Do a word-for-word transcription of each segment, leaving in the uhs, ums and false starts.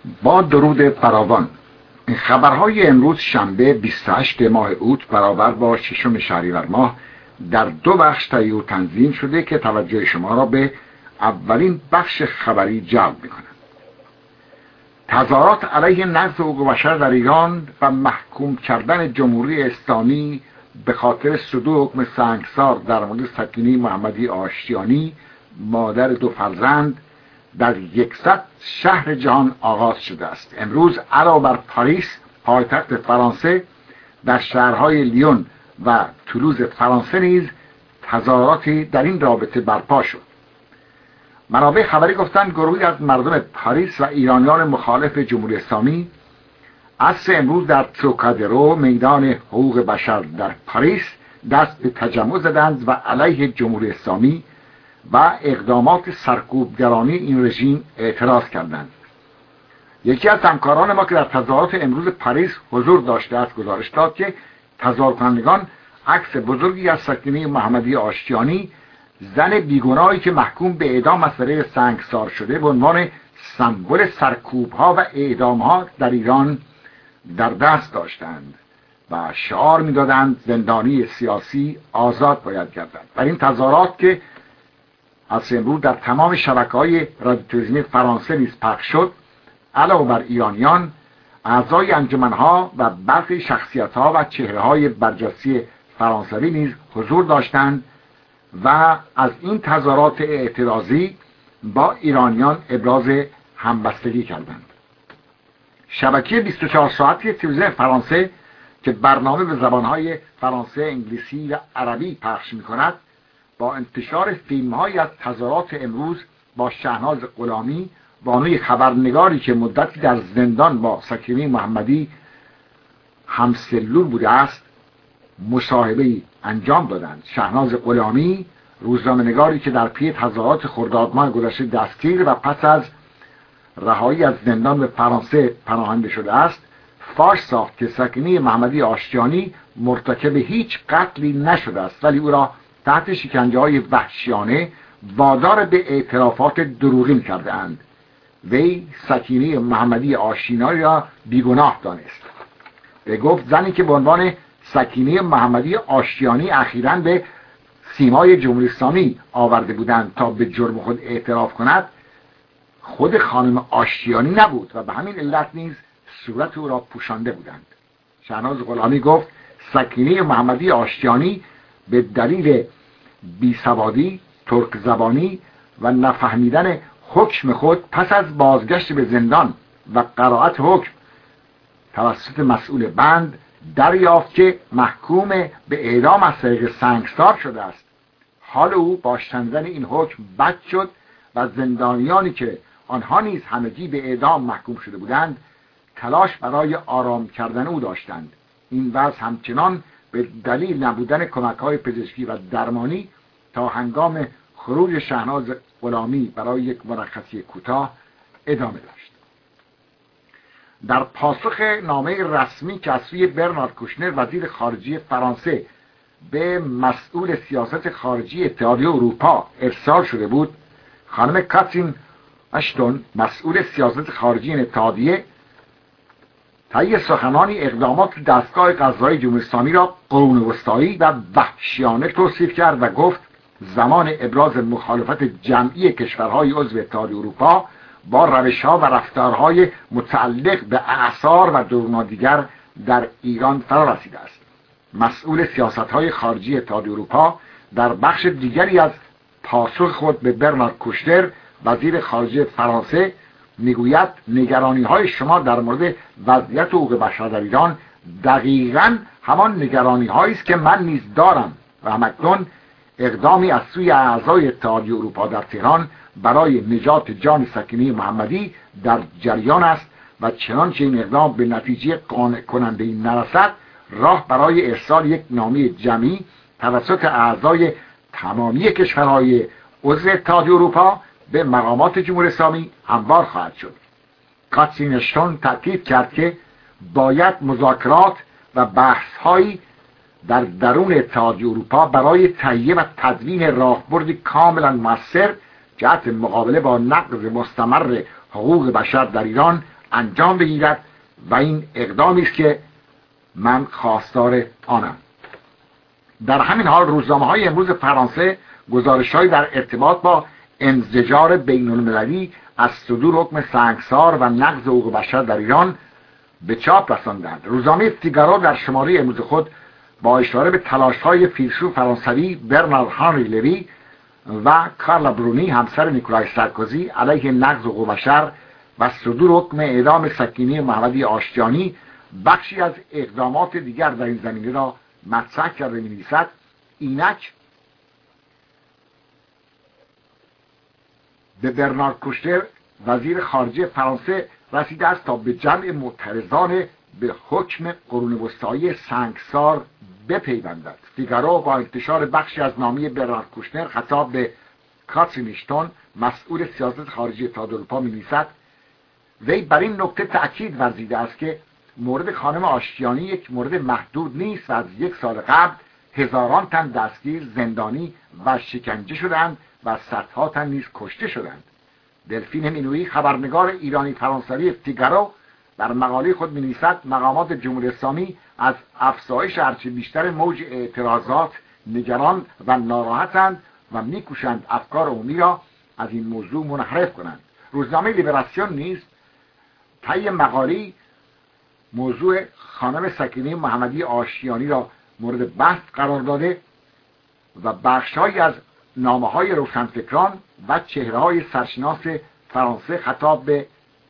با درود فراوان. خبرهای امروز شنبه بیست و هشتم ماه اوت برابر با ششم شهریور ماه در دو بخش تهیه و تنظیم شده که توجه شما را به اولین بخش خبری جلب می‌کند. تظاهرات علیه نقض حقوق بشر در ایران و محکوم کردن جمهوری اسلامی به خاطر صدور حکم سنگسار در مورد سکینه محمدی آشتیانی، مادر دو فرزند، در یکصد شهر جهان آغاز شده است. امروز علاوه بر پاریس پایتخت فرانسه، در شهرهای لیون و تولوز فرانسه نیز تظاهراتی در این رابطه برپا شد. منابع خبری گفتند گروهی از مردم پاریس و ایرانیان مخالف جمهوری اسلامی عصر امروز در تروکادرو، میدان حقوق بشر در پاریس، دست به تجمع زدند و علیه جمهوری اسلامی و اقدامات سرکوبگرانه این رژیم اعتراض کردند. یکی از همکاران ما که در تظاهرات امروز پاریس حضور داشته است گزارش داد که تظاهرکنندگان عکس بزرگی از سکینه محمدی آشتیانی، زن بیگناهی که محکوم به اعدام از طریق سنگسار شده، به عنوان سمبل سرکوب‌ها و اعدام‌ها در ایران در دست داشتند و شعار می‌دادند زندانی سیاسی آزاد باید گردد. در این تظاهرات که از امروز در تمام شبکه‌های رادیو تلویزیونی فرانسه نیز پخش شد، علاوه بر ایرانیان، اعضای انجمن‌ها و برخی شخصیت‌ها و چهره‌های برجسته فرانسوی نیز حضور داشتند و از این تظاهرات اعتراضی با ایرانیان ابراز همبستگی کردند. شبکه بیست و چهار ساعتی تلویزیون فرانسه که برنامه به زبان‌های فرانسه، انگلیسی و عربی پخش می‌کند، با انتشار فیلم‌هایی از تظاهرات امروز با شهناز غلامی، بانوی خبرنگاری که مدتی در زندان با سکینه محمدی همسلول بوده است، مصاحبه‌ای انجام دادند. شهناز غلامی، روزنامه‌نگاری که در پی تظاهرات خرداد ماه گذشته دستگیر و پس از رهایی از زندان به فرانسه پناهنده شده است، فاش ساخت که سکینه محمدی آشتیانی مرتکب هیچ قتلی نشده است، ولی او را تحت شکنجه‌های وحشیانه وادار به اعترافات دروغین کرده اند. وی سکینه محمدی آشتیانی را بیگناه دانست. به گفت زنی که به عنوان سکینه محمدی آشتیانی اخیراً به سیمای جمهوری اسلامی آورده بودند تا به جرم خود اعتراف کند، خود خانم آشتیانی نبود و به همین علت نیز صورت او را پوشانده بودند. شهناز غلامی گفت سکینه محمدی آشتیانی به دلیل بیسوادی، ترک زبانی و نفهمیدن حکم خود پس از بازگشت به زندان و قرائت حکم توسط مسئول بند دریافت که محکوم به اعدام از طریق سنگسار شده است. حال او با شنیدن این حکم بد شد و زندانیانی که آنها نیز همگی به اعدام محکوم شده بودند تلاش برای آرام کردن او داشتند. این وضع همچنان به دلیل نبودن کمک‌های پزشکی و درمانی تا هنگام خروج شهناز غلامی برای یک مرخصی کوتاه ادامه داشت. در پاسخ نامه رسمی که از سوی برنارد کوشنر وزیر خارجه فرانسه به مسئول سیاست خارجی اتحادیه اروپا ارسال شده بود، خانم کاترین اشتون مسئول سیاست خارجی این اتحادیه طی سخنانی اقدامات دستگاه قضایی جمهوری اسلامی را قرون وسطایی و وحشیانه توصیف کرد و گفت زمان ابراز مخالفت جمعی کشورهای عضو اتحادیه اروپا با روش‌ها و رفتارهای متعلق به اعصار و درون دیگر در ایران فرا رسیده است. مسئول سیاست‌های خارجی اتحادیه اروپا در بخش دیگری از پاسخ خود به برنارد کوشنر وزیر خارجه فرانسه میگوید نگرانی‌های شما در مورد وضعیت حقوق بشر در ایران دقیقاً همان نگرانی‌هایی است که من نیز دارم و همکنون اقدامی از سوی اعضای اتحادیه اروپا در تهران برای نجات جان سکینه محمدی در جریان است و چنانچه این اقدام به نتیجه قانع کننده‌ای نرسد، راه برای ارسال یک نامه جمعی توسط اعضای تمامی کشورهای عضو اتحادیه اروپا به مقامات جمهوری اسلامی هموار خواهد شد. کاترین اشتون تاکید کرد که باید مذاکرات و بحث‌هایی در درون اتحادیه اروپا برای تهیه و تدوین راهبردی کاملا موثر جهت مقابله با نقض مستمر حقوق بشر در ایران انجام بگیرد و این اقدامی است که من خواستار آنم. در همین حال روزنامه‌های امروز فرانسه گزارش‌هایی در ارتباط با انزجار بین‌المللی از صدور حکم سنگسار و نقض حقوق بشر در ایران به چاپ رساندند. روزنامه فیگارو در شماره امروز خود با اشاره به تلاش‌های فیلسوف فرانسوی برنارد هانری لوی و کارلا برونی همسر نیکولای سارکوزی علیه نقض حقوق بشر و صدور حکم اعدام سکینی محمدی آشتیانی بخشی از اقدامات دیگر در این زمینه را مطرح کرده می‌نویسد: اینک به برنارد کوشنر وزیر خارجه فرانسه رسیده است تا به جمع معترضان به حکم قرون وسطایی سنگسار بپیوندد. فیگارو با انتشار بخشی از نامه برنارد کوشنر خطاب به کاترین اشتون مسئول سیاست خارجی اتحاد اروپا می‌نویسد: وی بر این نکته تأکید ورزیده است که مورد خانم آشتیانی یک مورد محدود نیست و از یک سال قبل هزاران تن دستگیر، زندانی و شکنجه شدند و صدها تن نیز کشته شدند. دلفین مینویی خبرنگار ایرانی فرانسوی فیگارو در مقاله خود می‌نویسد: مقامات جمهوری اسلامی از افزایش هرچه بیشتر موج اعتراضات نگران و ناراحتند و می‌کوشند افکار عمومی را از این موضوع منحرف کنند. روزنامه لیبراسیون نیز طی مقاله موضوع خانم سکینه محمدی آشتیانی را مورد بحث قرار داده و بخش‌هایی از نامه‌های روشنفکران و چهره‌های سرشناس فرانسه خطاب به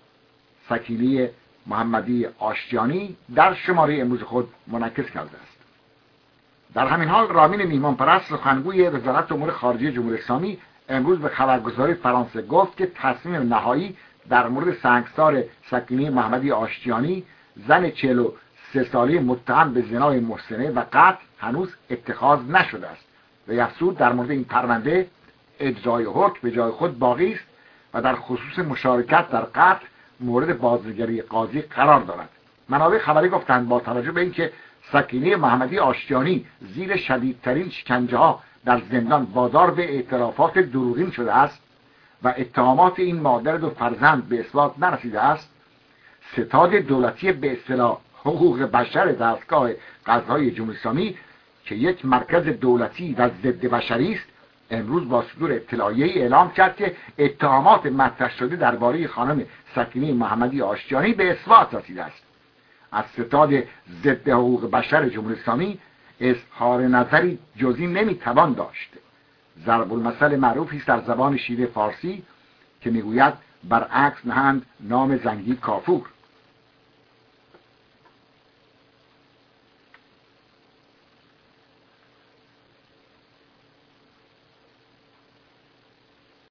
سکینه محمدی آشتیانی در شماره امروز خود منعکس کرده است. در همین حال رامین میهمانپرست سخنگوی وزارت امور خارجه جمهوری اسلامی امروز به خبرگزاری فرانسه گفت که تصمیم نهایی در مورد سنگسار سکینه محمدی آشتیانی، زن چهل و سه ساله متهم به زنای محسنه و قتل هنوز اتخاذ نشده است و افزود در مورد این پرونده اجرای حکم به جای خود باقی است و در خصوص مشارکت در قتل مورد بازنگری قاضی قرار دارد. منابع خبری گفتند با توجه به اینکه سکینه محمدی آشتیانی زیر شدیدترین شکنجه ها در زندان وادار به اعترافات دروغین شده است و اتهامات این مادر دو فرزند به اثبات نرسیده است، ستاد دولتی به اصطلاح حقوق بشر دستگاه قضایی جمهوری اسلامی که یک مرکز دولتی و ضد بشری است، امروز با صدور اطلاعیه‌ای اعلام کرد که اتهامات مطرح شده درباره خانم سکینه محمدی آشتیانی به اثبات رسیده است. از ستاد ضد حقوق بشر جمهوری اسلامی اظهار نظری جزئی نمیتوان داشت. ضرب المثل معروفی است در زبان شیرین فارسی که میگوید برعکس نهند نام زنگی کافور.